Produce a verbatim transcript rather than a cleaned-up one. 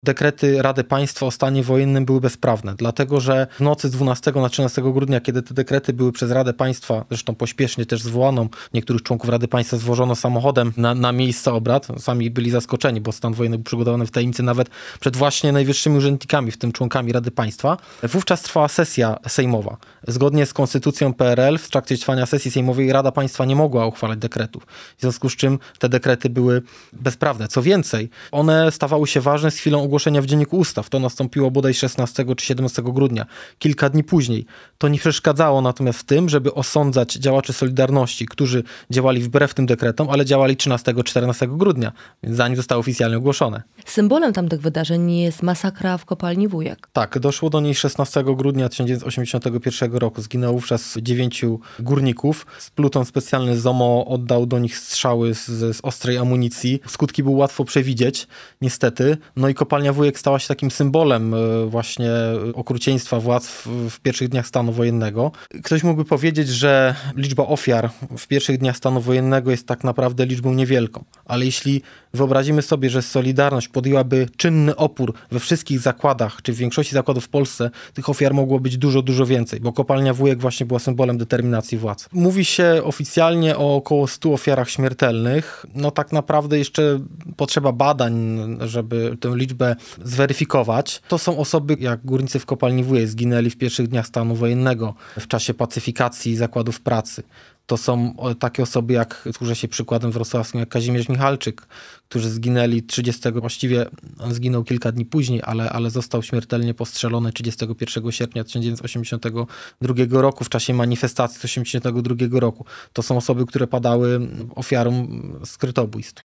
Dekrety Rady Państwa o stanie wojennym były bezprawne, dlatego że w nocy z dwunastego na trzynastego grudnia, kiedy te dekrety były przez Radę Państwa, zresztą pośpiesznie też zwołaną, niektórych członków Rady Państwa zwożono samochodem na, na miejsce obrad, sami byli zaskoczeni, bo stan wojenny był przygotowany w tajemnicy nawet przed właśnie najwyższymi urzędnikami, w tym członkami Rady Państwa. Wówczas trwała sesja sejmowa. Zgodnie z konstytucją P R L w trakcie trwania sesji sejmowej Rada Państwa nie mogła uchwalać dekretów, w związku z czym te dekrety były bezprawne. Co więcej, one stawały się ważne z chwilą ogłoszenia w Dzienniku Ustaw. To nastąpiło bodaj szesnastego czy siedemnastego grudnia, kilka dni później. To nie przeszkadzało natomiast w tym, żeby osądzać działaczy Solidarności, którzy działali wbrew tym dekretom, ale działali trzynastego czy czternastego grudnia, więc zanim zostały oficjalnie ogłoszone. Symbolem tamtych wydarzeń jest masakra w kopalni Wujek. Tak, doszło do niej szesnastego grudnia tysiąc dziewięćset osiemdziesiątego pierwszego roku. Zginęło wówczas dziewięciu górników. Pluton specjalny Z O M O oddał do nich strzały z, z ostrej amunicji. Skutki było łatwo przewidzieć, niestety. No i kopalnia Wujek stała się takim symbolem właśnie okrucieństwa władz w, w pierwszych dniach stanu wojennego. Ktoś mógłby powiedzieć, że liczba ofiar w pierwszych dniach stanu wojennego jest tak naprawdę liczbą niewielką. Ale jeśli wyobrazimy sobie, że Solidarność podjęłaby czynny opór we wszystkich zakładach, czy w większości zakładów w Polsce, tych ofiar mogło być dużo, dużo więcej, bo kopalnia Wujek właśnie była symbolem determinacji władz. Mówi się oficjalnie o około stu ofiarach śmiertelnych. No tak naprawdę jeszcze potrzeba badań, żeby tę liczbę zweryfikować. To są osoby, jak górnicy w kopalni Wujek zginęli w pierwszych dniach stanu wojennego, w czasie pacyfikacji zakładów pracy. To są takie osoby, jak służę się przykładem wrocławskim, jak Kazimierz Michalczyk, którzy zginęli trzydziestego, właściwie on zginął kilka dni później, ale, ale został śmiertelnie postrzelony trzydziestego pierwszego sierpnia tysiąc dziewięćset osiemdziesiątego drugiego roku w czasie manifestacji tysiąc dziewięćset osiemdziesiątego drugiego roku. To są osoby, które padały ofiarą skrytobójstw.